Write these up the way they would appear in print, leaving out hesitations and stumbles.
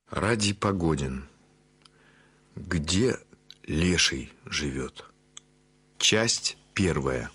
Радий Погодин. Где леший живет? Часть первая.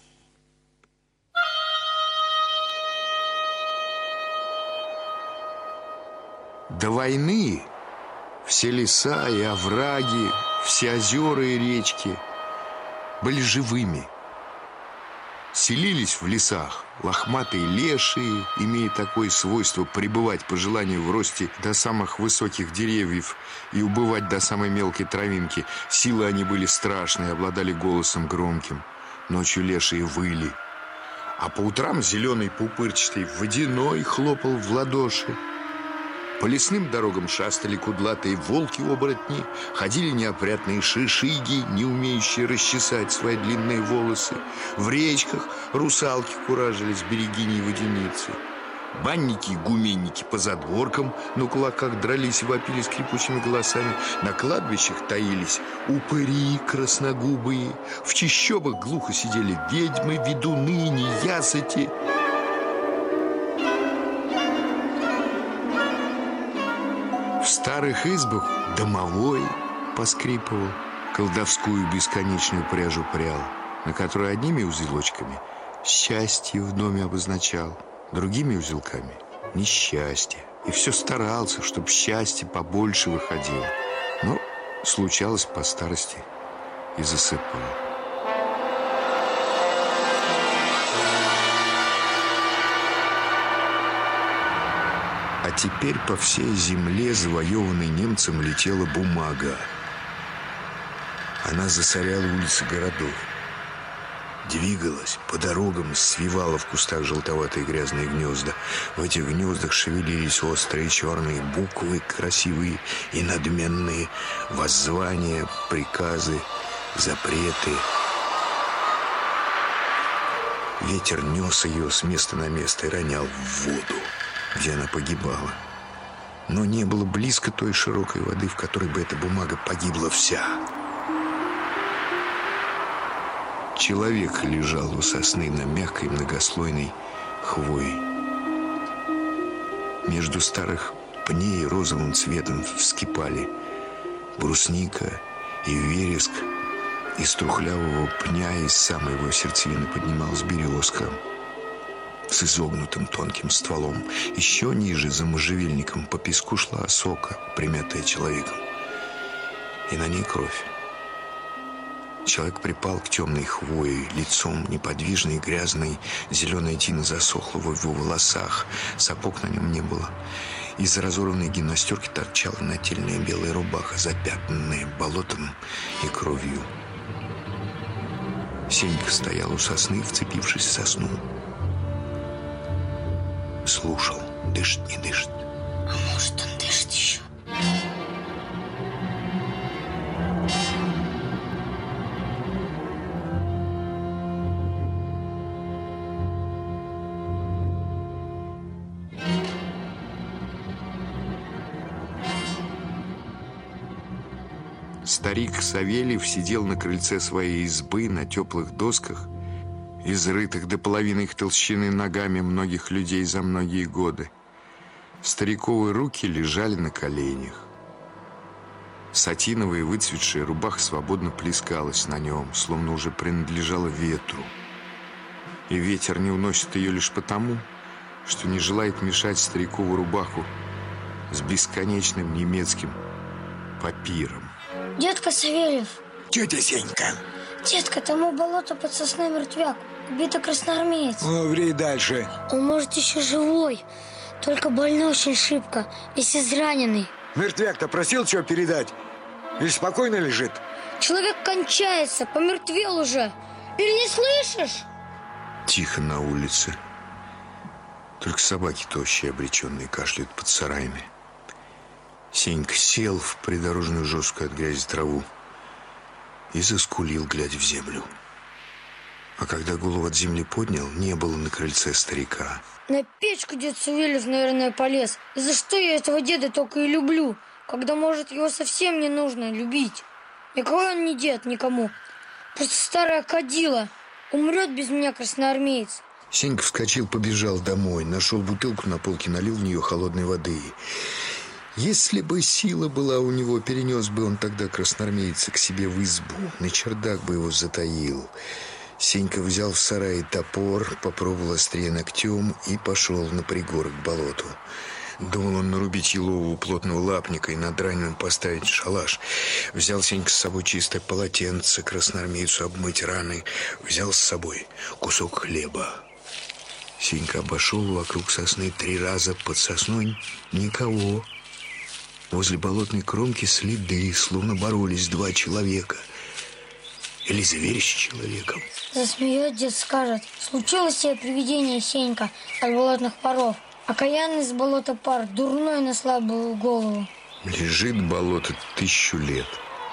До войны все леса и овраги, все озера и речки были живыми. Селились в лесах лохматые лешие, имея такое свойство пребывать по желанию в росте до самых высоких деревьев и убывать до самой мелкой травинки. Силы они были страшные, обладали голосом громким. Ночью лешие выли, а по утрам зеленый пупырчатый водяной хлопал в ладоши. По лесным дорогам шастали кудлатые волки-оборотни, ходили неопрятные шишиги, не умеющие расчесать свои длинные волосы. В речках русалки куражились, берегини и водяницы. Банники и гуменники по задворкам на кулаках дрались и вопили скрипучими голосами. На кладбищах таились упыри красногубые. В чащобах глухо сидели ведьмы, ведуны, неясыти. В старых избах домовой поскрипывал, колдовскую бесконечную пряжу прял, на которой одними узелочками счастье в доме обозначал, другими узелками несчастье. И все старался, чтобы счастье побольше выходило. Но случалось по старости и засыпало. А теперь по всей земле, завоеванной немцем, летела бумага. Она засоряла улицы городов. Двигалась по дорогам, свивала в кустах желтоватые грязные гнезда. В этих гнездах шевелились острые черные буквы, красивые и надменные, воззвания, приказы, запреты. Ветер нес ее с места на место и ронял в воду, где она погибала. Но не было близко той широкой воды, в которой бы эта бумага погибла вся. Человек лежал у сосны на мягкой многослойной хвое. Между старых пней розовым цветом вскипали брусника и вереск. Из трухлявого пня из самой его сердцевины поднималась березка с изогнутым тонким стволом. Еще ниже, за можжевельником, по песку шла осока, примятая человеком. И на ней кровь. Человек припал к темной хвое, лицом неподвижный, грязный. Зеленая тина засохла в его волосах. Сапог на нем не было. Из разорванной гимнастерки торчала нательная белая рубаха, запятнанная болотом и кровью. Сенька стоял у сосны, вцепившись в сосну. Слушал, дышит, не дышит. А может, он дышит еще? Старик Савельев сидел на крыльце своей избы на теплых досках, изрытых до половины их толщины ногами многих людей за многие годы. Стариковые руки лежали на коленях. Сатиновая выцветшая рубаха свободно плескалась на нем, словно уже принадлежала ветру. И ветер не уносит ее лишь потому, что не желает мешать стариковую рубаху с бесконечным немецким папиром. Дедка Савельев. Тетя Сенька. Дедка, там у болота под сосной мертвяк. Убито красноармеец. Ври дальше. Он, может, еще живой, только больной очень шибко, весь израненный. Мертвяк-то просил что передать? Или спокойно лежит? Человек кончается, помертвел уже. Или не слышишь? Тихо на улице. Только собаки тощие, обреченные, кашляют под сараями. Сенька сел в придорожную жесткую от грязи траву и заскулил, глядя в землю. А когда голову от земли поднял, не было на крыльце старика. На печку дед Савельев, наверное, полез. И за что я этого деда только и люблю, когда, может, его совсем не нужно любить? Никакой он не дед никому. Просто старая кадила. Умрет без меня красноармеец. Сенька вскочил, побежал домой, нашел бутылку на полке, налил в нее холодной воды Если бы сила была у него, перенес бы он тогда красноармейца к себе в избу, на чердак бы его затаил. Сенька взял в сарае топор, попробовал острее ногтем и пошел на пригорок к болоту. Думал он нарубить елового плотного лапника и над раненым поставить шалаш. Взял Сенька с собой чистое полотенце, красноармейцу обмыть раны. Взял с собой кусок хлеба. Сенька обошел вокруг сосны 3 раза. Под сосной никого. Возле болотной кромки следы, словно боролись 2 человека. Или зверь с человеком. Засмеет, дед скажет: случилось себе привидение, Сенька, от болотных паров. Окаянный с болота пар, дурной на слабую голову. Лежит болото 1000 лет.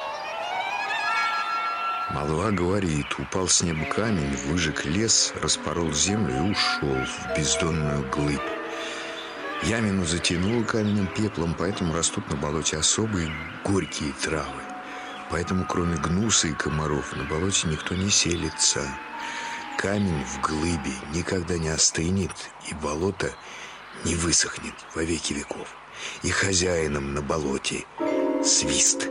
Молва говорит: упал с неба камень, выжег лес, распорол землю и ушел в бездонную глыбь. Ямину затянуло каменным пеплом, поэтому растут на болоте особые горькие травы. Поэтому кроме гнуса и комаров на болоте никто не селится. Камень в глыбе никогда не остынет, и болото не высохнет во веки веков. И хозяином на болоте свист.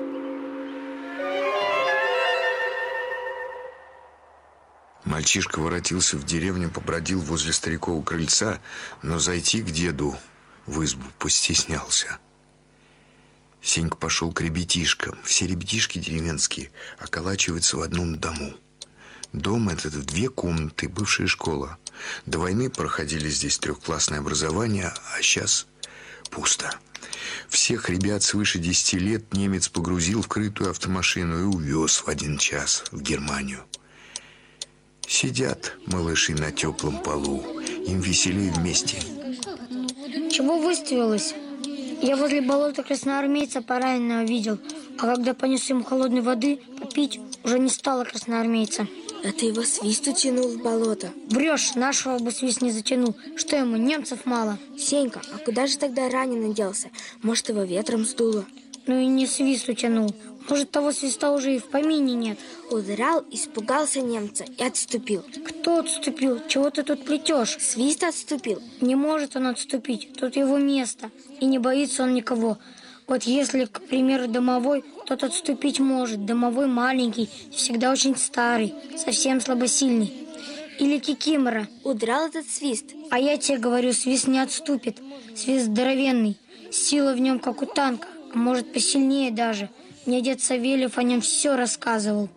Мальчишка воротился в деревню, побродил возле старикового крыльца, но зайти к деду в избу постеснялся. Сенька пошел к ребятишкам. Все ребятишки деревенские околачиваются в одном дому. Дом этот в 2 комнаты, бывшая школа. До войны проходили здесь 3-классное образование, а сейчас пусто. Всех ребят свыше 10 лет немец погрузил в крытую автомашину и увез в 1 час в Германию. Сидят малыши на теплом полу, им веселее вместе. Чего выставилось? Я возле болота красноармейца пораненного видел, а когда понес ему холодной воды попить, уже не стало красноармейца. А ты его свист утянул в болото. Врешь, нашего бы свист не затянул. Что ему, немцев мало? Сенька, а куда же тогда раненый делся? Может, его ветром сдуло? Ну и не свист утянул. Может, того свиста уже и в помине нет. Удрал, испугался немца и отступил. Кто отступил? Чего ты тут плетешь? Свист отступил. Не может он отступить. Тут его место. И не боится он никого. Вот если, к примеру, домовой, тот отступить может. Домовой маленький, всегда очень старый, совсем слабосильный. Или кикимора. Удрал этот свист. А я тебе говорю, свист не отступит. Свист здоровенный. Сила в нем, как у танка. А может, посильнее даже. Мне дед Савельев о нем все рассказывал.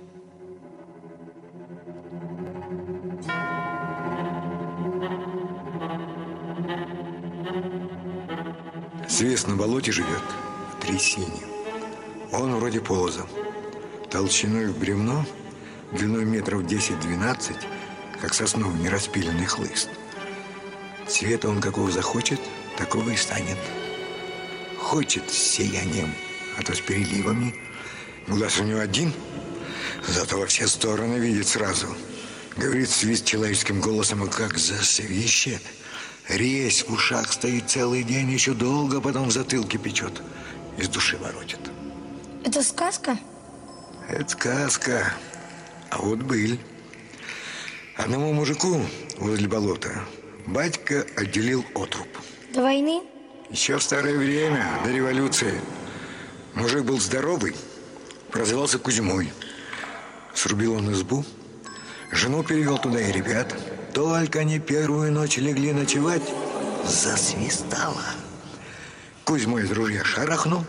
Свист на болоте живет в трясине. Он вроде полоза. Толщиной в бревно, длиной метров 10-12, как сосновый нераспиленный хлыст. Цвета он какого захочет, такого и станет. Хочет с сиянием, а то с переливами. Глаз у него один, зато во все стороны видит сразу. Говорит свист человеческим голосом, и как засвищет. Резь в ушах стоит целый день, еще долго, потом в затылке печет. Из души воротит. Это сказка? Это сказка. А вот быль. Одному мужику возле болота батька отделил отруб. До войны? Еще в старое время, до революции. Мужик был здоровый, прозывался Кузьмой. Срубил он избу, жену перевел туда и ребят. Только они первую ночь легли ночевать, засвистало. Кузьма из ружья шарахнул,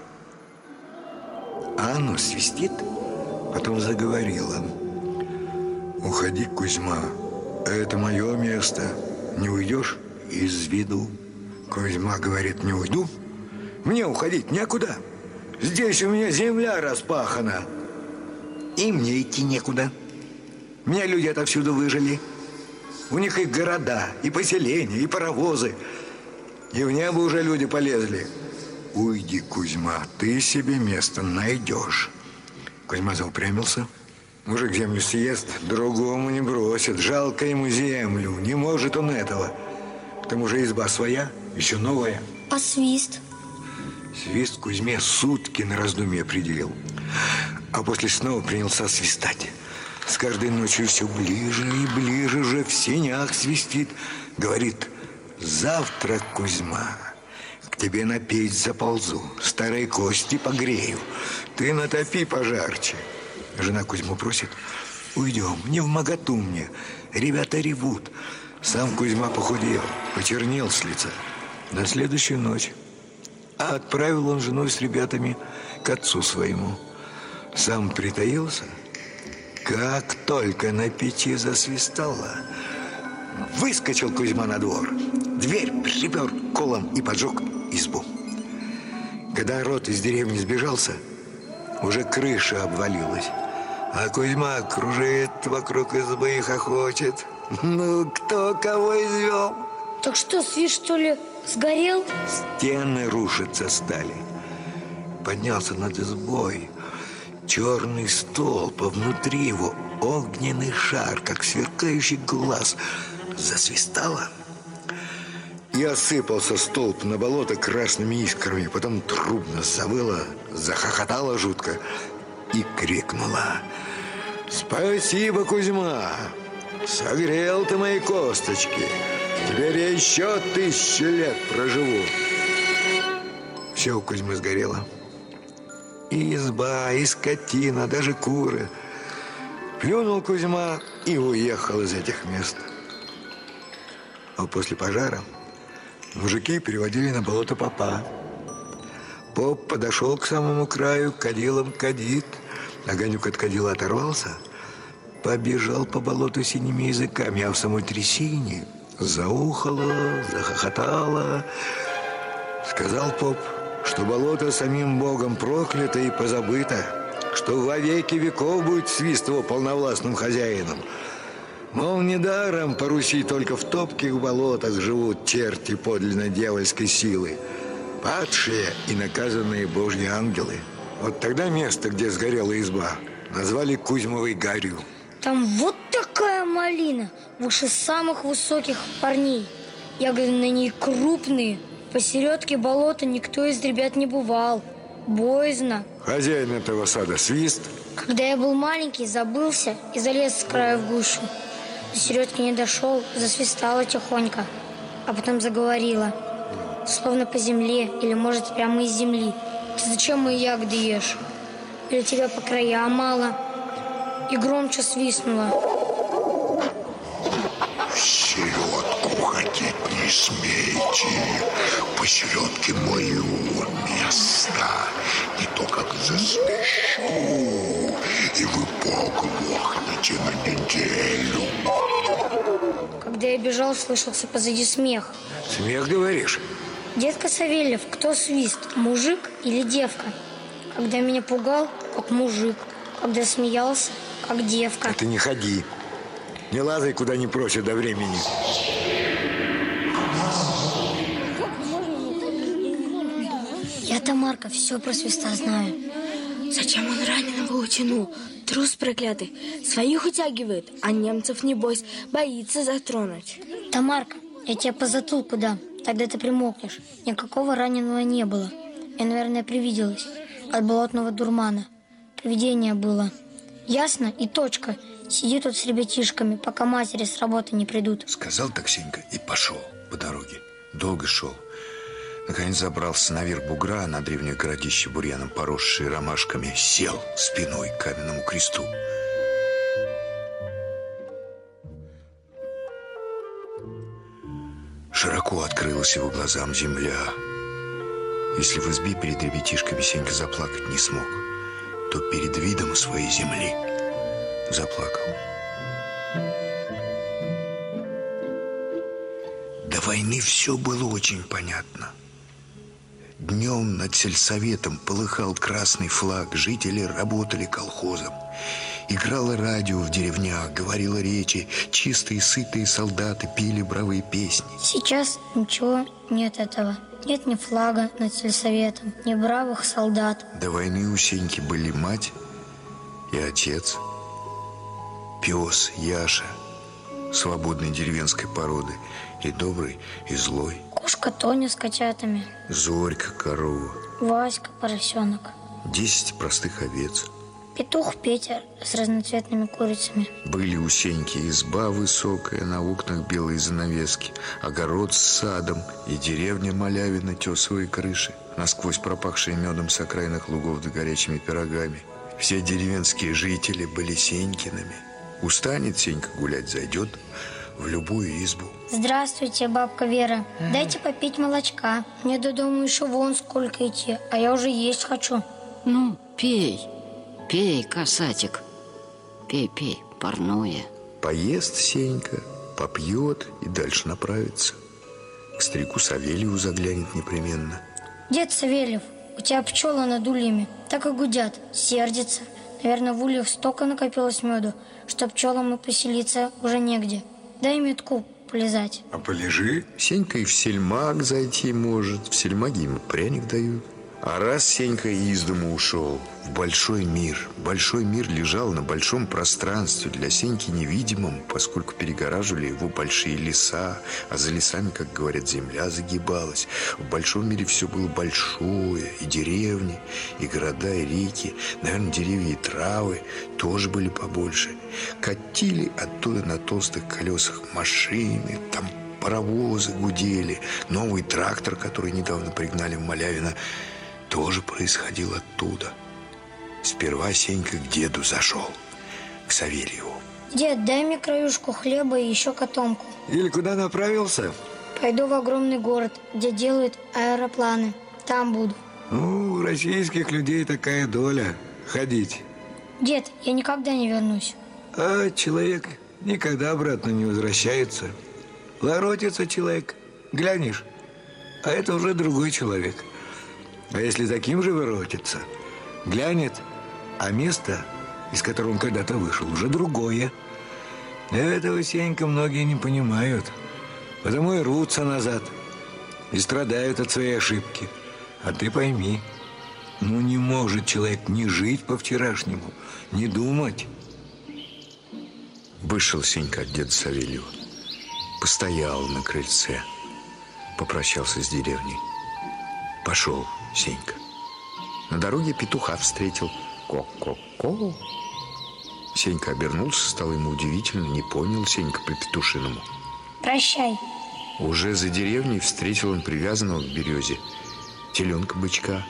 а оно свистит, потом заговорило. Уходи, Кузьма, это мое место, не уйдешь из виду. Кузьма говорит, не уйду, мне уходить некуда. Здесь у меня земля распахана, и мне идти некуда. Меня люди отовсюду выжили. У них и города, и поселения, и паровозы. И в небо уже люди полезли. Уйди, Кузьма, ты себе место найдешь. Кузьма заупрямился. Мужик землю съест, другому не бросит. Жалко ему землю, не может он этого. К тому же изба своя, еще новая. А свист? Свист Кузьме сутки на раздумье определил. А после снова принялся свистать. С каждой ночью все ближе и ближе, уже в сенях свистит. Говорит, завтра, Кузьма, к тебе на печь заползу, старые кости погрею. Ты натопи пожарче. Жена Кузьму просит: уйдем, не вмоготу мне. Ребята ревут. Сам Кузьма похудел, почернел с лица. На следующую ночь отправил он жену с ребятами к отцу своему. Сам притаился. Как только на печи засвистало, выскочил Кузьма на двор. Дверь припер колом и поджег избу. Когда народ из деревни сбежался, уже крыша обвалилась. А Кузьма кружит вокруг избы и хохочет. Ну, кто кого извел? Так что, свист, что ли, сгорел? Стены рушиться стали. Поднялся над избой черный столб, а внутри его огненный шар, как сверкающий глаз. Засвистало, и осыпался столб на болото красными искрами. Потом трубно завыла, захохотала жутко и крикнула: спасибо, Кузьма! Согрел ты мои косточки. Теперь я еще 1000 лет проживу. Все у Кузьмы сгорело. И изба, и скотина, даже куры. Плюнул Кузьма и уехал из этих мест. А после пожара мужики переводили на болото попа. Поп подошел к самому краю, кадилом кадит. Огонек от кадила оторвался, побежал по болоту синими языками, а в самой трясине заухало, захохотало. Сказал поп, что болото самим Богом проклято и позабыто, что во веки веков будет свист его полновластным хозяином. Мол, недаром по Руси только в топких болотах живут черти подлинно дьявольской силы, падшие и наказанные божьи ангелы. Вот тогда место, где сгорела изба, назвали Кузьмовой Гарью. Там вот такая малина, выше самых высоких парней. Ягоды на ней крупные. Посередке болота никто из ребят не бывал. Боязно. Хозяин этого сада свист. Когда я был маленький, забылся и залез с края в гущу. До середки не дошел, засвистала тихонько, а потом заговорила, словно по земле или, может, прямо из земли. Ты зачем мои ягоды ешь? Или тебя по краям мало? И громче свистнула. В середку ходить не смейте. Посередке моего места. Не то как засвищу, и вы поглохнете на неделю. Когда я бежал, слышался позади смех. Смех, говоришь? Дедка Савельев, кто свист, мужик или девка? Когда меня пугал, как мужик. Когда смеялся, как девка. А ты не ходи. Не лазай, куда не просят до времени. Я, Тамарка, все про свиста знаю. Зачем он раненого утянул? Трус проклятый. Своих утягивает, а немцев, небось, боится затронуть. Тамарка, я тебя по затылку дам. Тогда ты примокнешь. Никакого раненого не было. Я, наверное, привиделась. От болотного дурмана. Привидение было. Ясно и точка. Сиди тут с ребятишками, пока матери с работы не придут. Сказал Таксенька и пошел по дороге. Долго шел. Наконец забрался на верх бугра, на древнее городище бурьяном поросшее ромашками, сел спиной к каменному кресту. Широко открылась его глазам земля. Если в избе перед ребятишками Сенька заплакать не смог, то перед видом своей земли заплакал. До войны все было очень понятно. Днем над сельсоветом полыхал красный флаг, жители работали колхозом. Играло радио в деревнях, говорило речи, чистые сытые солдаты пели бравые песни. Сейчас ничего нет этого. Нет ни флага над сельсоветом, ни бравых солдат. До войны у Сеньки были мать и отец, пес Яша, свободной деревенской породы, и добрый, и злой. Кошка Тоня с котятами. Зорька корова. Васька поросенок. 10 простых овец. Петух Петя с разноцветными курицами. Были у Сеньки изба высокая, на окнах белые занавески, огород с садом и деревня Малявина, тесовые крыши, насквозь пропахшие медом с окраинных лугов да горячими пирогами. Все деревенские жители были Сенькиными. Устанет Сенька гулять, зайдет в любую избу. Здравствуйте, бабка Вера. Дайте попить молочка. Мне до дома еще вон сколько идти, а я уже есть хочу. Ну, пей, пей, касатик. Пей, пей, парное. Поест Сенька, попьет и дальше направится. К старику Савельеву заглянет непременно. Дед Савельев, у тебя пчелы над ульями так и гудят, сердится. Наверное, в ульях столько накопилось меду, что пчелам и поселиться уже негде. Дай метку полезать. А полежи. Сенька и в сельмаг зайти может. В сельмаге ему пряник дают. А раз Сенька из дому ушел в большой мир. Большой мир лежал на большом пространстве, для Сеньки невидимом, поскольку перегораживали его большие леса, а за лесами, как говорят, земля загибалась. В большом мире все было большое, и деревни, и города, и реки. Наверное, деревья и травы тоже были побольше. Катили оттуда на толстых колесах машины, там паровозы гудели. Новый трактор, который недавно пригнали в Малявино, тоже происходил оттуда. Сперва Сенька к деду зашел, к Савельеву. Дед, дай мне краюшку хлеба и еще котомку. Или куда направился? Пойду в огромный город, где делают аэропланы. Там буду. Ну, у российских людей такая доля – ходить. Дед, я никогда не вернусь. А человек никогда обратно не возвращается. Воротится человек, глянешь, а это уже другой человек. А если таким же воротится, глянет, а место, из которого он когда-то вышел, уже другое. Этого, Сенька, многие не понимают, потому и рвутся назад и страдают от своей ошибки. А ты пойми, ну не может человек не жить по-вчерашнему, не думать. Вышел Сенька от деда Савельева, постоял на крыльце, попрощался с деревней. Пошел Сенька. На дороге петуха встретил. Ко-ко-ко. Сенька обернулся, стало ему удивительно, не понял Сенька по-петушиному. Прощай. Уже за деревней встретил он привязанного к березе теленка-бычка.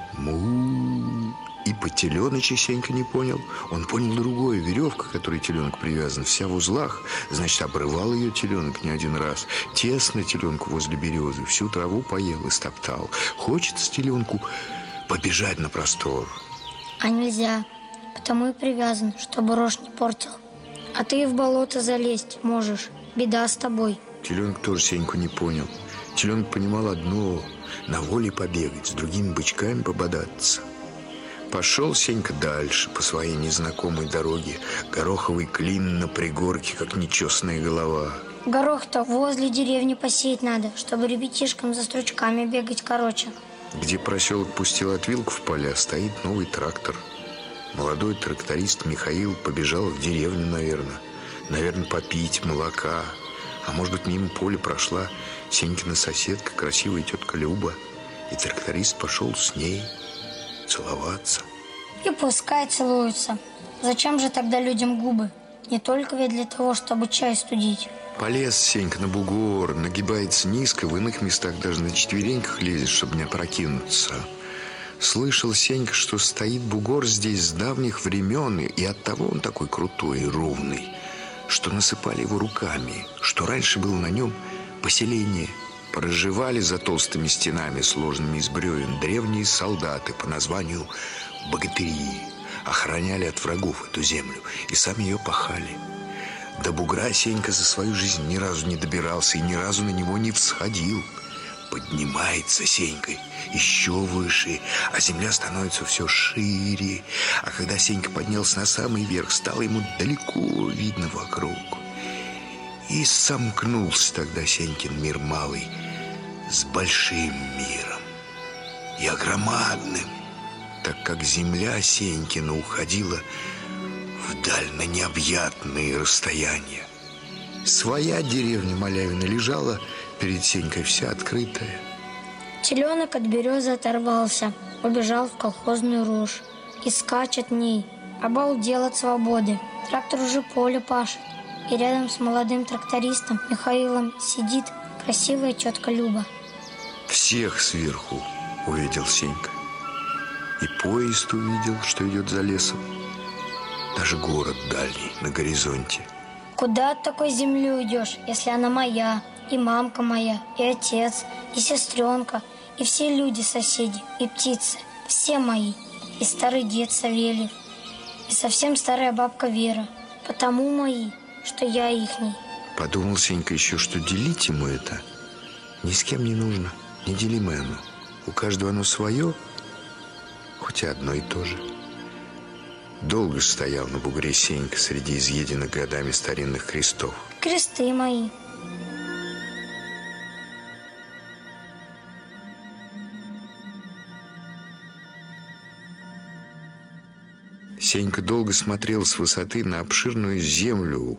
Му. И по теленочи Сенька не понял. Он понял другое. Веревка, к которой теленок привязан, вся в узлах. Значит, обрывал ее теленок не один раз. Тесно теленку возле березы. Всю траву поел и стоптал. Хочется теленку побежать на простор. А нельзя. Потому и привязан, чтобы рожь не портил. А ты и в болото залезть можешь. Беда с тобой. Теленок тоже Сеньку не понял. Теленок понимал одно: на воле побегать, с другими бычками пободаться. Пошел Сенька дальше по своей незнакомой дороге. Гороховый клин на пригорке, как нечесанная голова. Горох-то возле деревни посеять надо, чтобы ребятишкам за стручками бегать короче. Где проселок пустил отвилку в поля, стоит новый трактор. Молодой тракторист Михаил побежал в деревню, наверное. Наверное, попить молока. А может быть, мимо поля прошла Сенькина соседка, красивая тетка Люба. И тракторист пошел с ней целоваться. И пускай целуются. Зачем же тогда людям губы? Не только ведь для того, чтобы чай студить. Полез Сенька на бугор, нагибается низко, в иных местах даже на четвереньках лезет, чтобы не опрокинуться. Слышал Сенька, что стоит бугор здесь с давних времен, и оттого он такой крутой и ровный, что насыпали его руками, что раньше было на нем поселение. Проживали за толстыми стенами, сложными из бревен, древние солдаты по названию богатыри. Охраняли от врагов эту землю и сами ее пахали. До бугра Сенька за свою жизнь ни разу не добирался и ни разу на него не всходил. Поднимается Сенька еще выше, а земля становится все шире. А когда Сенька поднялся на самый верх, стало ему далеко видно вокруг. И сомкнулся тогда Сенькин мир малый с большим миром и огромадным, так как земля Сенькина уходила вдаль на необъятные расстояния. Своя деревня Малявина лежала перед Сенькой вся открытая. Теленок от березы оторвался, убежал в колхозную рожь и скачет в ней. обалдел от свободы. Трактор уже поле пашет. И рядом с молодым трактористом Михаилом сидит красивая тетка Люба. Всех сверху увидел Сенька. И поезд увидел, что идет за лесом. Даже город дальний на горизонте. Куда от такой земли уйдешь, если она моя, и мамка моя, и отец, и сестренка, и все люди-соседи, и птицы, все мои, и старый дед Савельев, и совсем старая бабка Вера, потому мои, что я ихний. Подумал Сенька еще, что делить ему это ни с кем не нужно, неделимое оно. У каждого оно свое, хоть и одно и то же. Долго стоял на бугре Сенька среди изъеденных годами старинных крестов. Кресты мои. Сенька долго смотрел с высоты на обширную землю,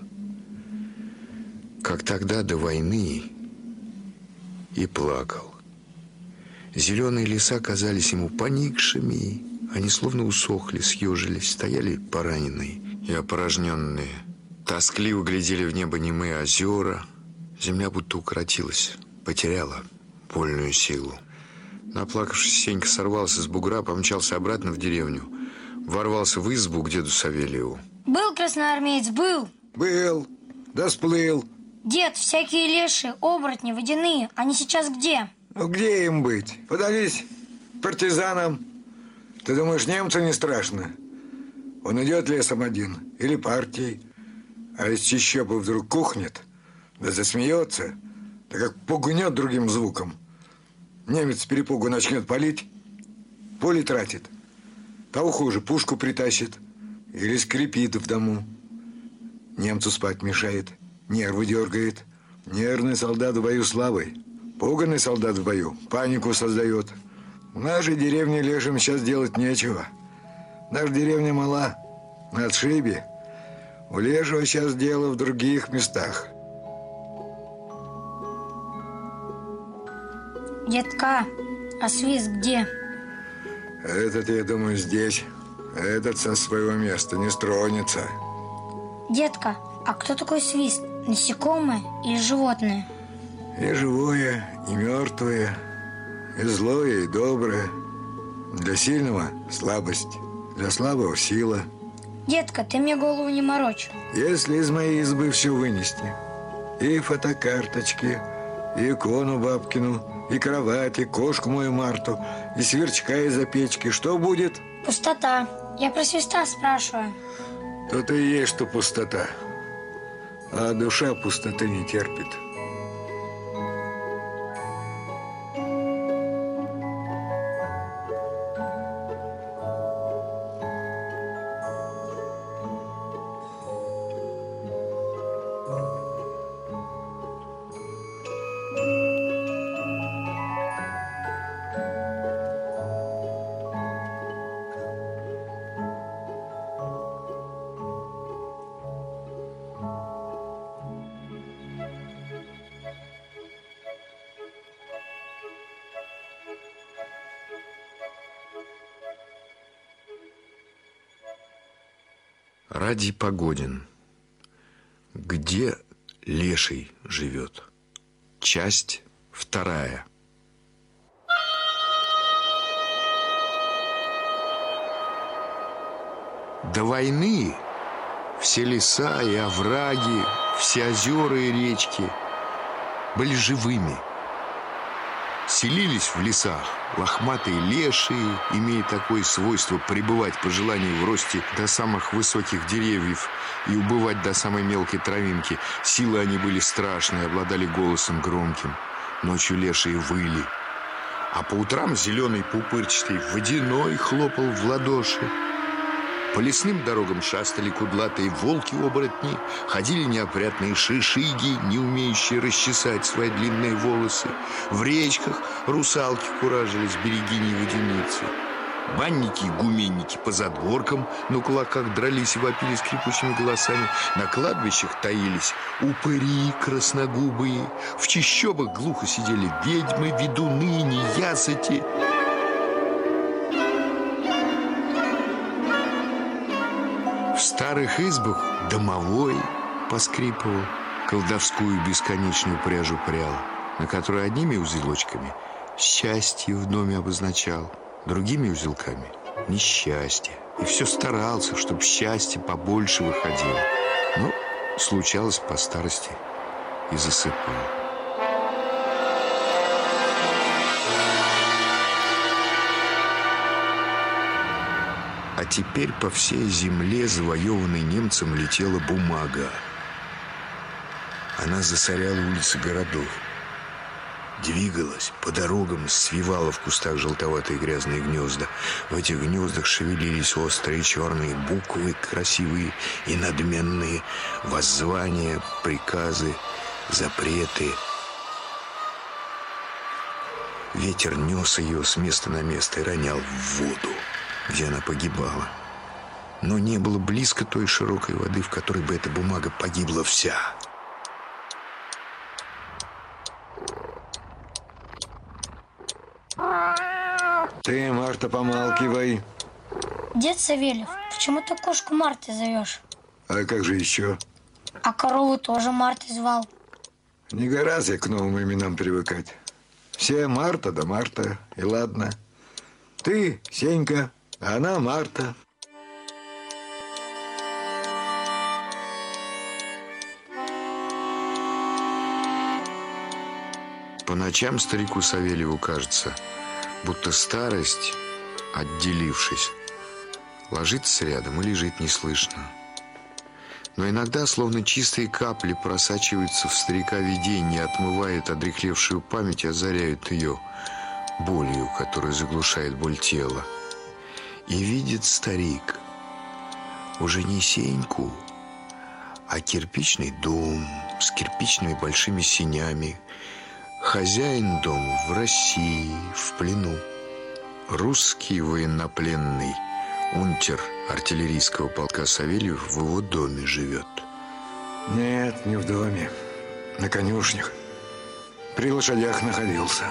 как тогда до войны, и плакал. Зеленые леса казались ему поникшими, они словно усохли, съежились, стояли пораненные и опорожненные. Тоскливо глядели в небо немые озера. Земля будто укоротилась, потеряла вольную силу. Наплакавшись, Сенька сорвался с бугра, помчался обратно в деревню. Ворвался в избу к деду Савельеву. Был красноармеец, был. Был, да сплыл. Дед, всякие леши, оборотни, водяные, они сейчас где? Ну где им быть? Подались партизанам. Ты думаешь, немцу не страшно? Он идет лесом один или партией. А если еще бы вдруг кухнет, да засмеется, да как пугнет другим звуком. Немец с перепугу начнет палить, пули тратит. Того хуже, пушку притащит или скрипит в дому. Немцу спать мешает, нервы дергает. Нервный солдат в бою славой. Пуганный солдат в бою панику создает. В нашей деревне лешим сейчас делать нечего. Наша деревня мала, на отшибе. У лешего сейчас дело в других местах. Детка, а свист где? Этот, я думаю, здесь. Этот со своего места не стронется. Детка, а кто такой свист? Насекомое или животное? И живое, и мертвое, и злое, и доброе. Для сильного слабость, для слабого сила. Детка, ты мне голову не морочь. Если из моей избы все вынести, и фотокарточки, и икону бабкину, и кровать, и кошку мою Марту, и сверчка из-за печки, что будет? Пустота. Я про свиста спрашиваю. То-то и есть, что пустота. А душа пустоты не терпит. Радий Погодин. Где леший живет? Часть 2. До войны все леса и овраги, все озера и речки были живыми. Селились в лесах лохматые лешие, имея такое свойство пребывать по желанию в росте до самых высоких деревьев и убывать до самой мелкой травинки. Силы они были страшные, обладали голосом громким. Ночью лешие выли, а по утрам зеленый пупырчатый водяной хлопал в ладоши. По лесным дорогам шастали кудлатые волки-оборотни, ходили неопрятные шишиги, не умеющие расчесать свои длинные волосы. В речках русалки куражились, берегини и водяницы. Банники и гуменники по задворкам на кулаках дрались и вопили скрипучими голосами. На кладбищах таились упыри красногубые. В чащобах глухо сидели ведьмы, ведуны, неясыти. старых избах домовой поскрипывал, колдовскую бесконечную пряжу прял, на которой одними узелочками счастье в доме обозначал, другими узелками несчастье. И все старался, чтобы счастье побольше выходило. Но случалось по старости и засыпал. А теперь по всей земле, завоеванной немцем, летела бумага. Она засоряла улицы городов. Двигалась по дорогам, свивала в кустах желтоватые грязные гнезда. В этих гнездах шевелились острые черные буквы, красивые и надменные, воззвания, приказы, запреты. Ветер нес ее с места на место и ронял в воду, где она погибала. Но не было близко той широкой воды, в которой бы эта бумага погибла вся. Ты, Марта, помалкивай. Дед Савельев, почему ты кошку Мартой зовешь? А как же еще? А корову тоже Мартой звал. Не гораздо к новым именам привыкать. Все Марта да Марта, и ладно. Ты Сенька, а она Марта. По ночам старику Савельеву кажется, будто старость, отделившись, ложится рядом и лежит неслышно. Но иногда, словно чистые капли, просачиваются в старика видения, отмывают одряхлевшую память и озаряют ее болью, которая заглушает боль тела. И видит старик уже не Сеньку, а кирпичный дом с кирпичными большими сенями. Хозяин дома в России, в плену. Русский военнопленный унтер артиллерийского полка Савельев в его доме живет. Нет, не в доме. На конюшнях. При лошадях находился.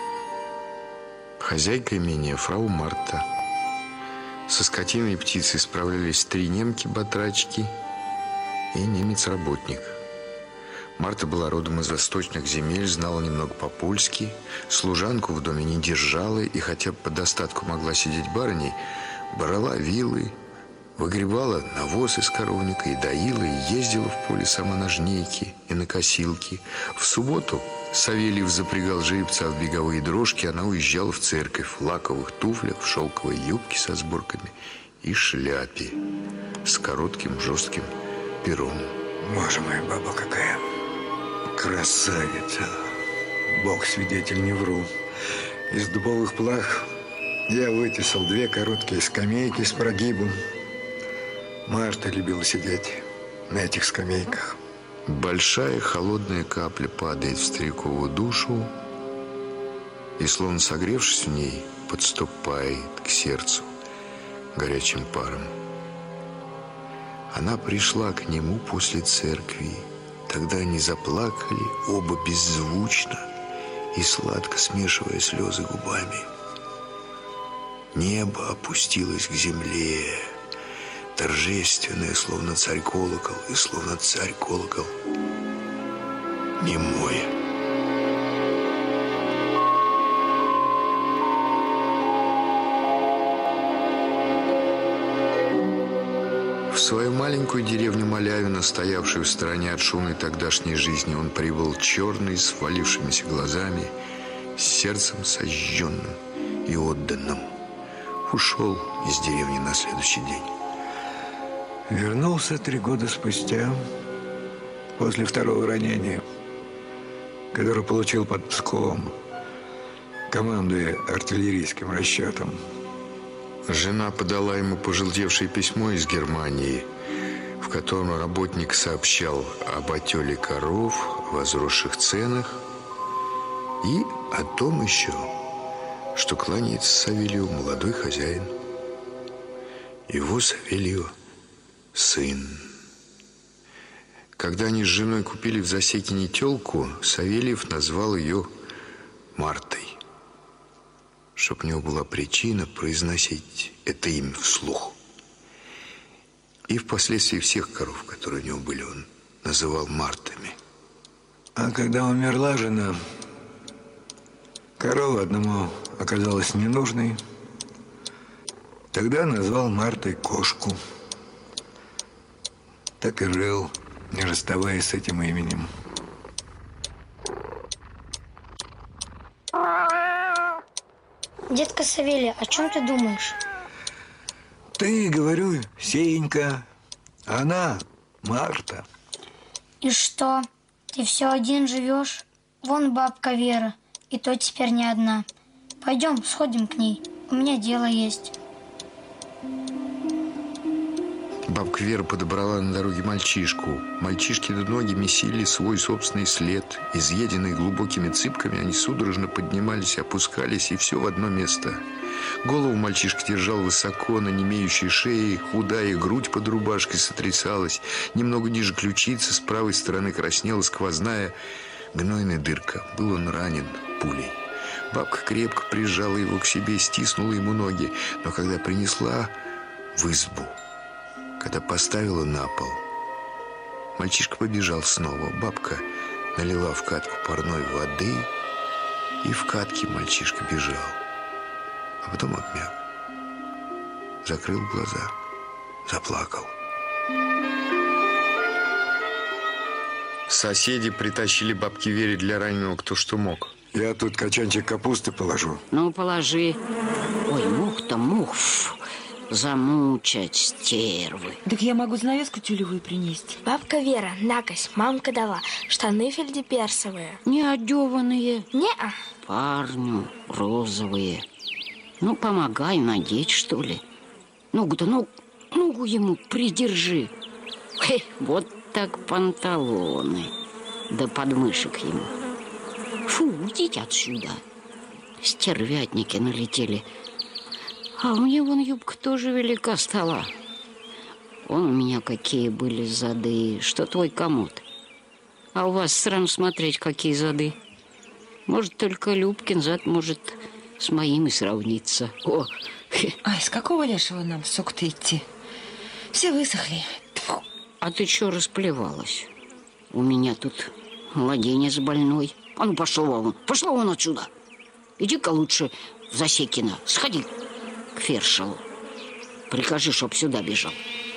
Хозяйка имения фрау Марта. Со скотиной и птицей справлялись 3 немки-батрачки и немец-работник. Марта была родом из восточных земель, знала немного по-польски, служанку в доме не держала, и хотя по достатку могла сидеть барыней, брала вилы, выгребала навоз из коровника и доила, и ездила в поле сама на жнейки и на косилки. В субботу Савельев запрягал жеребца в беговые дрожки, она уезжала в церковь в лаковых туфлях, в шелковой юбке со сборками и шляпе с коротким жестким пером. Боже мой, баба какая красавица. Бог свидетель, не вру. Из дубовых плах я вытесал 2 короткие скамейки с прогибом. Марта любила сидеть на этих скамейках. Большая холодная капля падает в старикову душу и, словно согревшись в ней, подступает к сердцу горячим паром. Она пришла к нему после церкви. Тогда они заплакали оба беззвучно и сладко смешивая слезы губами. Небо опустилось к земле, торжественное, словно царь-колокол, и словно царь-колокол немое. В свою маленькую деревню Малявино, стоявшую в стороне от шумной тогдашней жизни, он прибыл черный, с валившимися глазами, с сердцем сожженным и отданным. Ушел из деревни на следующий день. Вернулся 3 года спустя, после 2-го ранения, которое получил под Псковом, командуя артиллерийским расчетом. Жена подала ему пожелтевшее письмо из Германии, в котором работник сообщал об отеле коров, возросших ценах и о том еще, что кланяется Савельеву молодой хозяин. Его Савельева сын. Когда они с женой купили в Засекине тёлку, Савельев назвал ее Мартой, чтоб у него была причина произносить это имя вслух. И впоследствии всех коров, которые у него были, он называл Мартами. А когда умерла жена, корова одному оказалась ненужной. Тогда назвал Мартой кошку. Так и жил, не расставаясь с этим именем. Дедка Савелий, о чем ты думаешь? Ты, говорю, Сенька, а она Марта. И что? Ты все один живешь? Вон бабка Вера, и то теперь не одна. Пойдем, сходим к ней. У меня дело есть. Бабка Вера подобрала на дороге мальчишку. Мальчишкины ноги месили свой собственный след. Изъеденные глубокими цыпками, они судорожно поднимались, опускались, и все в одно место. Голову мальчишка держал высоко, на немеющей шее, худая грудь под рубашкой сотрясалась. Немного ниже ключицы, с правой стороны краснела сквозная гнойная дырка. Был он ранен пулей. Бабка крепко прижала его к себе, стиснула ему ноги. Но когда принесла в избу, когда поставила на пол, мальчишка побежал снова. Бабка налила в катку парной воды, и в катке мальчишка бежал. А потом обмяк, закрыл глаза, заплакал. Соседи притащили бабке Вере для раненого кто что мог. Я тут качанчик капусты положу. Ну, положи. Ой, мух-то мух. Замучать стервы. Так я могу занавеску тюлевую принести. Бабка Вера, накось, мамка дала. Штаны фельдеперсовые. Не одеванные. Не-а. Парню розовые. Ну, помогай надеть, что ли. Ногу-то, ногу ему придержи. Хе, вот так панталоны. Да подмышек ему. Фу, уйдите отсюда. Стервятники налетели. А у меня вон юбка тоже велика стала. Вон у меня какие были зады. Что твой комод. А у вас срам смотреть, какие зады. Может, только Любкин зад может с моими сравниться. О! Ай, с какого лешего нам сок-то идти? Все высохли. Тьфу. А ты что расплевалась? У меня тут младенец больной. А ну, пошел вон отсюда. Иди-ка лучше в Засекино. Сходи к фершалу. Прикажи, чтоб сюда бежал.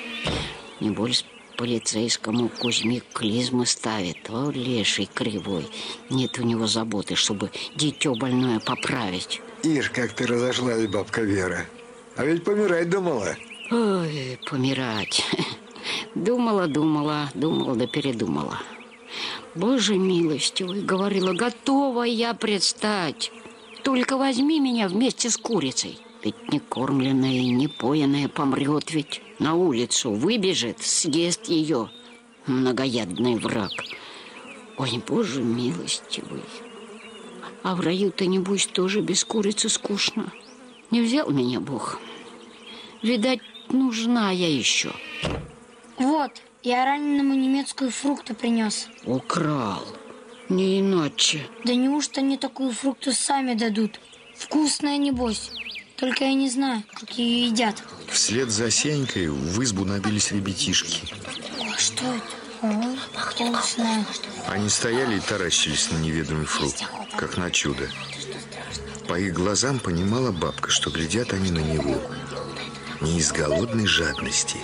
Небось, полицейскому Кузьмик клизмы ставит. О, леший кривой. Нет у него заботы, чтобы дитё больное поправить. Ишь, как ты разошлась, бабка Вера. А ведь помирать думала. Ой, помирать. Думала, да передумала. Боже милостивый, говорила, готова я предстать. Только возьми меня вместе с курицей. Ведь не кормленная, не поенная помрет ведь. На улицу выбежит, съест ее многоядный враг. Ой, Боже милостивый. А в раю-то, небось, тоже без курицы скучно. Не взял меня Бог. Видать, нужна я еще. Вот, я раненому немецкую фрукты принес. Украл. Не иначе. Да неужто они такую фрукту сами дадут? Вкусная, небось. Только я не знаю, как ее едят. Вслед за Сенькой в избу набились ребятишки. А что это? Ой, вкусная. Они стояли и таращились на неведомый фрукт, как на чудо. По их глазам понимала бабка, что глядят они на него не из голодной жадности,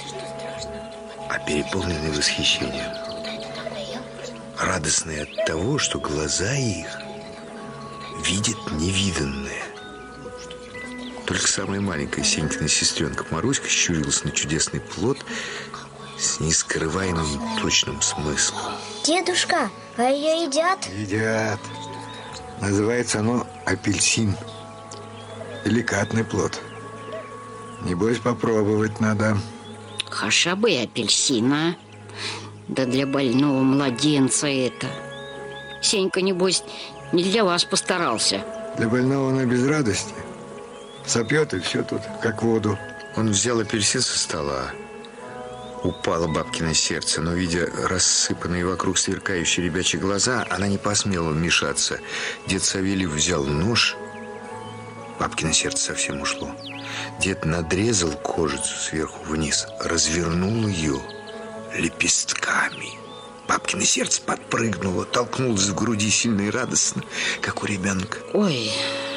а переполненные восхищением. Радостные от того, что глаза их видят невиданное. Только самая маленькая Сенькина сестренка Маруська щурилась на чудесный плод с нескрываемым точным смыслом. Дедушка, а ее едят? Едят. Называется оно апельсин. Деликатный плод. Небось, попробовать надо. Хаша бы апельсина. Да для больного младенца это. Сенька, небось, не для вас постарался. Для больного на без радости. Сопьет и все тут, как воду. Он взял апельсин со стола. Упало бабкино сердце, но, видя рассыпанные вокруг сверкающие ребячьи глаза, она не посмела вмешаться. Дед Савелий взял нож. Бабкино сердце совсем ушло. Дед надрезал кожицу сверху вниз, развернул ее лепестками. Бабкино сердце подпрыгнуло, толкнулось в груди сильно и радостно, как у ребенка. Ой,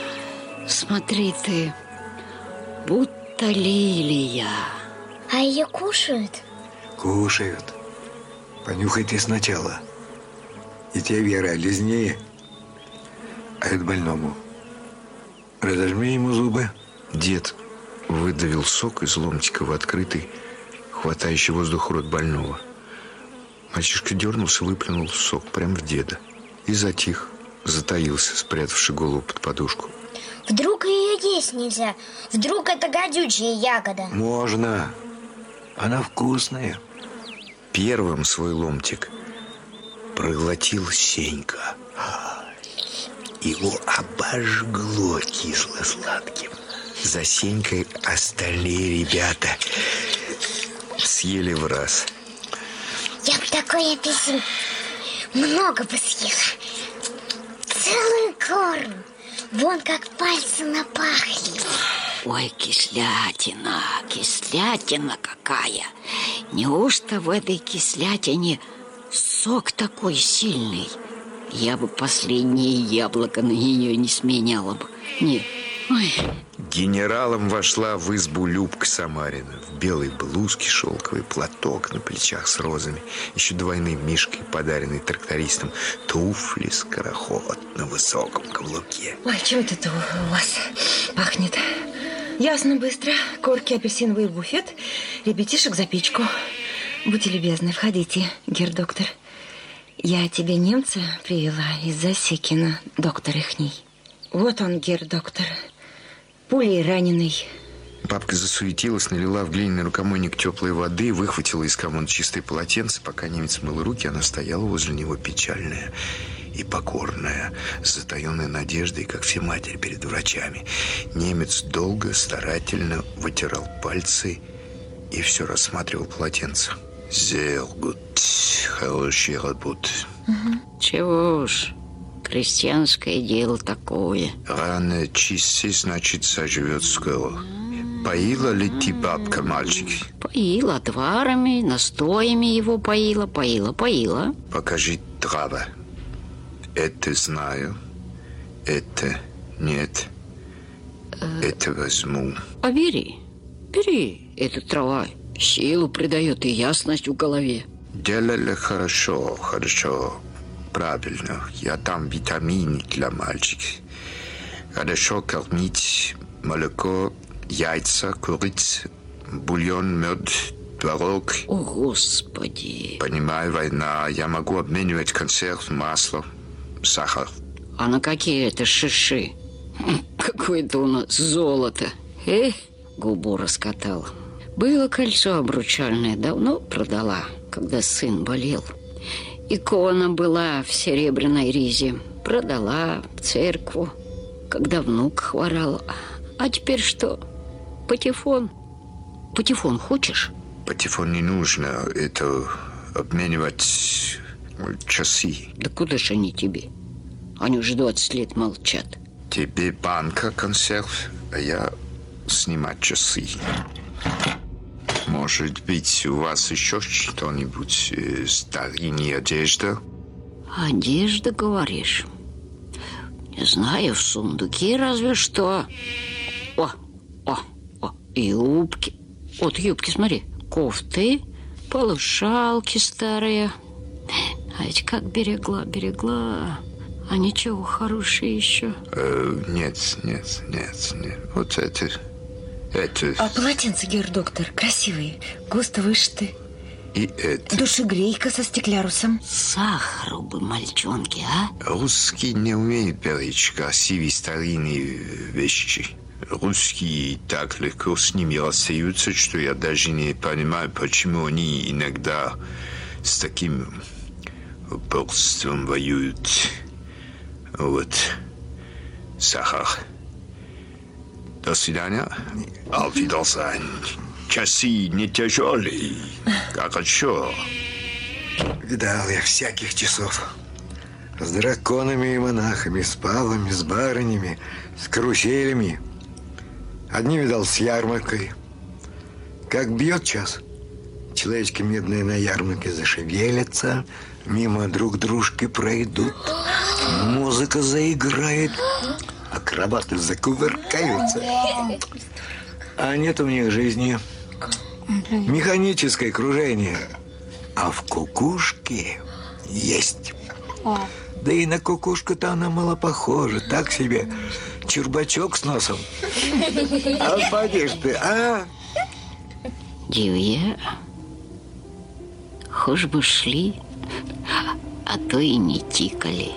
смотри ты, будто лилия. А ее кушают? Кушают. Понюхай ты сначала. И тебе, Вера, лизни. А это больному. Разожми ему зубы. Дед выдавил сок из ломтика в открытый, хватающий воздух рот больного. Мальчишка дернулся, выплюнул сок прямо в деда. И затих, затаился, спрятавши голову под подушку. Вдруг ее есть нельзя? Вдруг это гадючая ягода? Можно. Она вкусная. Первым свой ломтик проглотил Сенька. Его обожгло кисло-сладким. За Сенькой остальные ребята съели в раз. Я бы такой апельсин много бы съела. Целую гору. Вон как пальцы напахли. Ой, кислятина, кислятина какая. Неужто в этой кислятине сок такой сильный? Я бы последнее яблоко на нее не сменяла бы. Не. Ой. Генералом вошла в избу Любка Самарина. В белой блузке, шелковый платок на плечах с розами, еще двойным мишкой, подаренный трактористом, туфли скороход на высоком каблуке. Ой, чем это у вас пахнет? Ясно, быстро. Корки, апельсиновый буфет, ребятишек за печку. Будьте любезны, входите, герр-доктор. Я тебе немца привела из Засекина, доктор ихний. Вот он, герр-доктор. Пулей раненый. Бабка засуетилась, налила в глиняный рукомойник теплой воды, выхватила из комода чистое полотенце. Пока немец мыл руки, она стояла возле него печальная и покорная, с затаенной надеждой, как все матери перед врачами. Немец долго, старательно вытирал пальцы и все рассматривал полотенце. «Sehr gut. Хорошая работа». Чего уж, крестьянское дело такое. Раны чисти, значит, заживет скоро. Поила ли ты, бабка, мальчик? Поила отварами, настоями его поила. Покажи трава. Это знаю, это нет, это возьму. А бери, эта трава силу придает и ясность в голове. Делали хорошо, правильно. Я дам витамины для мальчика. Хорошо кормить молоко, яйца, курица, бульон, мед, творог. О, Господи! Понимаю, война. Я могу обменивать консерв, масло, сахар. А на какие это шиши? Какое-то у нас золото. Губу раскатала. Было кольцо обручальное, давно продала, когда сын болел. Икона была в серебряной ризе. Продала в церкву, когда внук хворал. А теперь что? Патефон. Патефон хочешь? Патефон не нужно. Это обменивать часы. Да куда же они тебе? Они уже 20 лет молчат. Тебе банка консерв, а я снимать часы. Может быть, у вас еще что-нибудь, старинная одежда? Одежда, говоришь? Не знаю, в сундуке разве что. О, юбки. Вот юбки, смотри, кофты, полушалки старые. А ведь как берегла. А ничего, хорошие еще. Нет. Вот это. А полотенца, герр-доктор, красивые, густо вышиты. И это. Душегрейка со стеклярусом. Сахару бы, мальчонки, а? Русские не умеют беречь красивые старинные вещи. Русские так легко с ними расстаются, что я даже не понимаю, почему они иногда с таким упорством воюют. Вот. Сахар. До свидания. Auf Wiedersehen. Часы не тяжелые. Хорошо. Видал я всяких часов. С драконами и монахами, с павами, с барынями, с каруселями. Одни, видал, с ярмаркой. Как бьет час, человечки медные на ярмарке зашевелятся, мимо друг дружки пройдут, музыка заиграет, акробаты закувыркаются. А нет у них жизни. Механическое кружение. А в кукушке есть. Да и на кукушку-то она мало похожа. Так себе чурбачок с носом. А поди ж ты, а? Дивья, хоть бы шли, а то и не тикали.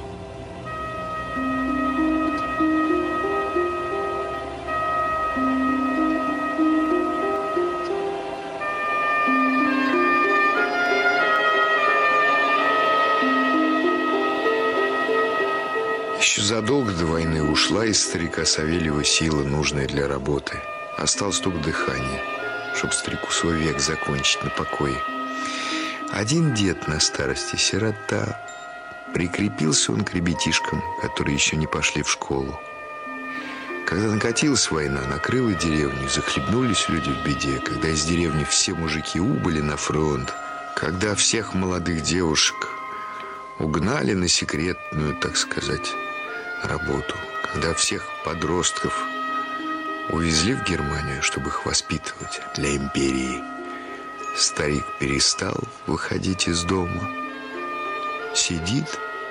Еще задолго до войны ушла из старика Савельева сила, нужная для работы. Осталось только дыхание, чтоб старику свой век закончить на покое. Один дед на старости, сирота. Прикрепился он к ребятишкам, которые еще не пошли в школу. Когда накатилась война, накрыла деревню, захлебнулись люди в беде. Когда из деревни все мужики убыли на фронт. Когда всех молодых девушек угнали на секретную, так сказать, работу. Когда всех подростков увезли в Германию, чтобы их воспитывать для империи. Старик перестал выходить из дома. Сидит,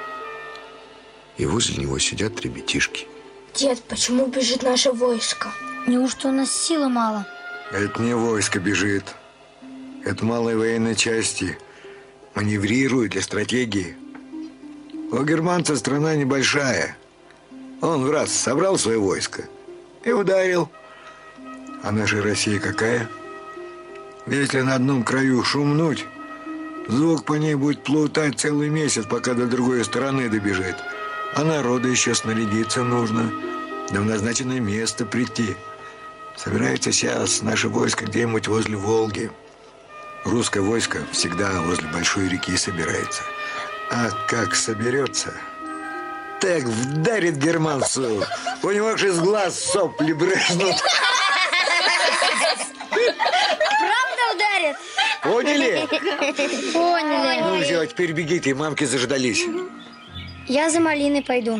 и возле него сидят ребятишки. Дед, почему бежит наше войско? Неужто у нас силы мало? Это не войско бежит. Это малые военные части маневрируют для стратегии. У германцев страна небольшая. Он в раз собрал свое войско и ударил. А наша Россия какая? Если на одном краю шумнуть, звук по ней будет плутать целый месяц, пока до другой стороны добежит. А народу еще снарядиться нужно, да в назначенное место прийти. Собирается сейчас наше войско где-нибудь возле Волги. Русское войско всегда возле большой реки собирается. А как соберется, так вдарит германцу, у него аж из глаз сопли брызнут. Правда ударит? Поняли? Поняли. Ну все, теперь бегите, мамки заждались. Я за малиной пойду.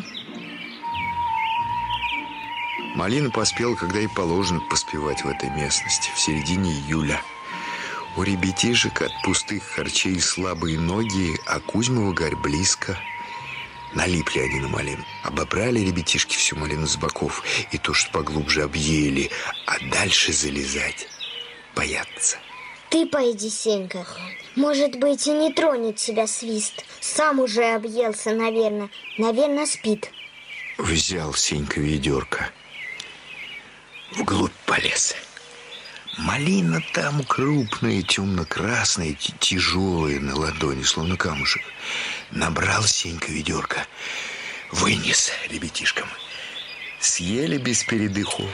Малина поспела, когда и положено поспевать в этой местности, в середине июля. У ребятишек от пустых харчей слабые ноги, а Кузьмова горь близко. Налипли они на малину. Обобрали ребятишки всю малину с боков, и то, что поглубже объели, а дальше залезать боятся. Ты пойди, Сенька. Может быть, и не тронет тебя свист. Сам уже объелся, наверное. Наверное, спит. Взял Сенька ведерко. Вглубь полез. Малина там крупная, темно-красная, тяжелая на ладони, словно камушек. Набрал Сенька ведерко, вынес ребятишкам. Съели без передыху.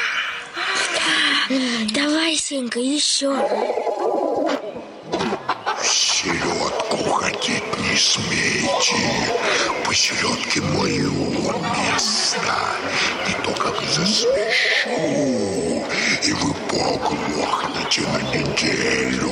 Давай, Сенька, еще. Селедку хотеть не смейте, посередке моего места. Не то как засвищу, и вы поглохнете на неделю.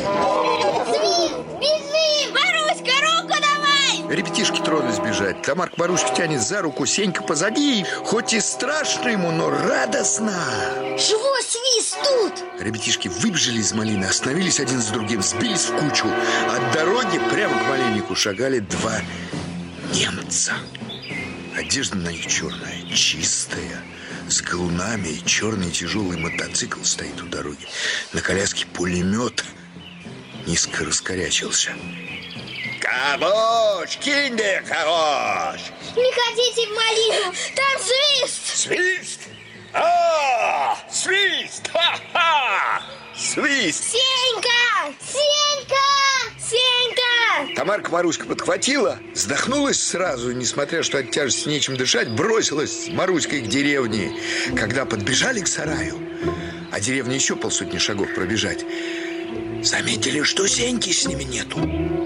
Бежим! Маруська, руку давай! Ребятишки тронулись бежать. Тамарка Марушка тянет за руку, Сенька позади. Хоть и страшно ему, но радостно. Живой свист тут! Ребятишки выбежали из малины, остановились один с другим, сбились в кучу. От дороги прямо к малиннику шагали два немца. Одежда на них черная, чистая, с галунами, и черный тяжелый мотоцикл стоит у дороги. На коляске пулемет низко раскорячился. Хорош, киндер, хорош! Не ходите в малину, там свист! Свист! Свист! Ха-ха! Свист! Сенька! Сенька! Сенька! Тамарка Маруська подхватила, вздохнулась сразу, несмотря что от тяжести нечем дышать, бросилась с Маруськой к деревне. Когда подбежали к сараю, а деревне еще полсотни шагов пробежать, заметили, что Сеньки с ними нету.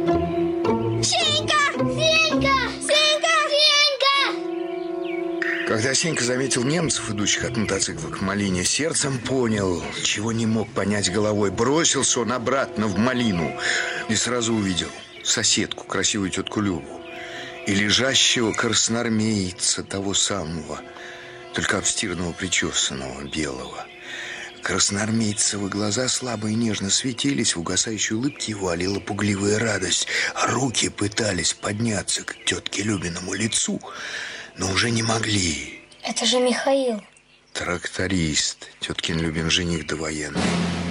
Сенька! Сенька! Сенька! Сенька! Когда Сенька заметил немцев, идущих от мотоцикла к малине, сердцем понял, чего не мог понять головой. Бросился он обратно в малину и сразу увидел соседку, красивую тетку Любу, и лежащего красноармейца того самого, только обстиранного, причесанного, белого. Красноармейцевы глаза слабо и нежно светились, в угасающей улыбке его олела пугливая радость. Руки пытались подняться к тетке Любиному лицу, но уже не могли. Это же Михаил. Тракторист, теткин Любин жених довоенный.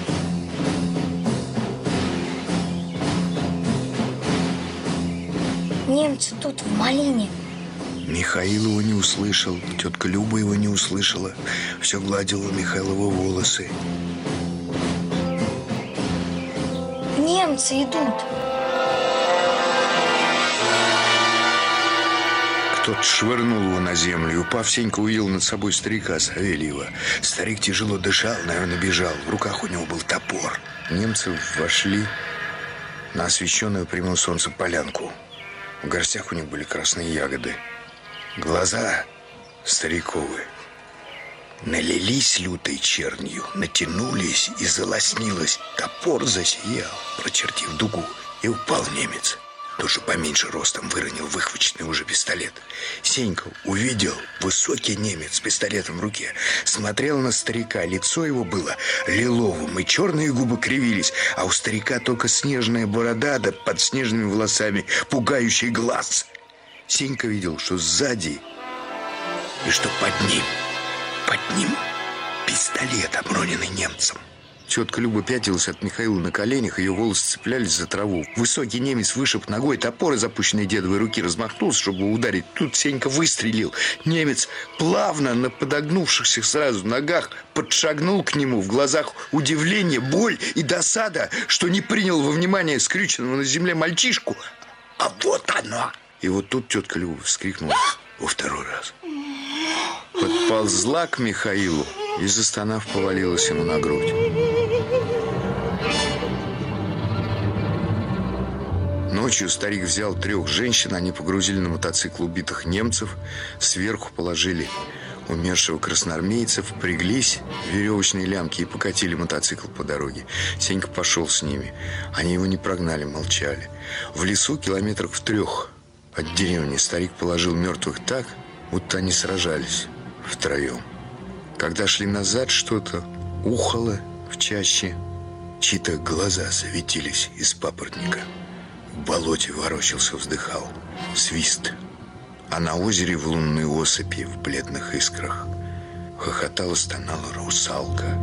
Немцы тут, в малине. Михаил его не услышал, тетка Люба его не услышала. Все гладила Михайлова волосы. Немцы идут. Кто-то швырнул его на землю, и, упав, Сенька увидел над собой старика Савельева. Старик тяжело дышал, наверное, бежал. В руках у него был топор. Немцы вошли на освещенную прямым солнцем полянку. В горстях у них были красные ягоды. Глаза стариковы налились лютой чернью, натянулись и залоснилось. Топор засиял, прочертив дугу, и упал немец. Тоже поменьше ростом выронил выхваченный уже пистолет. Сенька увидел, высокий немец с пистолетом в руке смотрел на старика. Лицо его было лиловым, и черные губы кривились, а у старика только снежная борода, да под снежными волосами пугающий глаз. Сенька видел, что сзади и что под ним пистолет, оброненный немцем. Тетка Люба пятилась от Михаила на коленях, ее волосы цеплялись за траву. Высокий немец вышиб ногой топор из запущенной дедовой руки, размахнулся, чтобы ударить. Тут Сенька выстрелил. Немец плавно на подогнувшихся сразу ногах подшагнул к нему. В глазах удивление, боль и досада, что не принял во внимание скрюченного на земле мальчишку. А вот оно! И вот тут тетка Люба вскрикнула во второй раз. Подползла к Михаилу и, застонав, повалилась ему на грудь. Ночью старик взял 3 женщин, они погрузили на мотоцикл убитых немцев, сверху положили умершего красноармейца, впряглись в веревочные лямки и покатили мотоцикл по дороге. Сенька пошел с ними. Они его не прогнали, молчали. В лесу километрах в 3 от деревни старик положил мертвых так, будто они сражались втроем. Когда шли назад, что-то ухало в чаще. Чьи-то глаза светились из папоротника. В болоте ворочался, вздыхал свист. А на озере в лунной осыпи, в бледных искрах, хохотала, стонала русалка.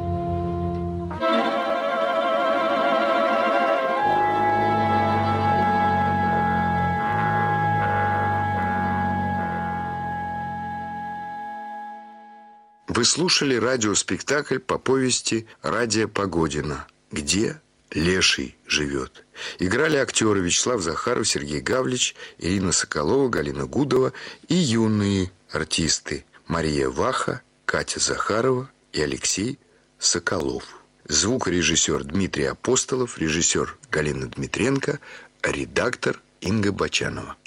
Вы слушали радиоспектакль по повести Радия Погодина «Где леший живет». Играли актеры Вячеслав Захаров, Сергей Гавлич, Ирина Соколова, Галина Гудова и юные артисты Мария Ваха, Катя Захарова и Алексей Соколов. Звукорежиссер Дмитрий Апостолов, режиссер Галина Дмитренко, редактор Инга Бочанова.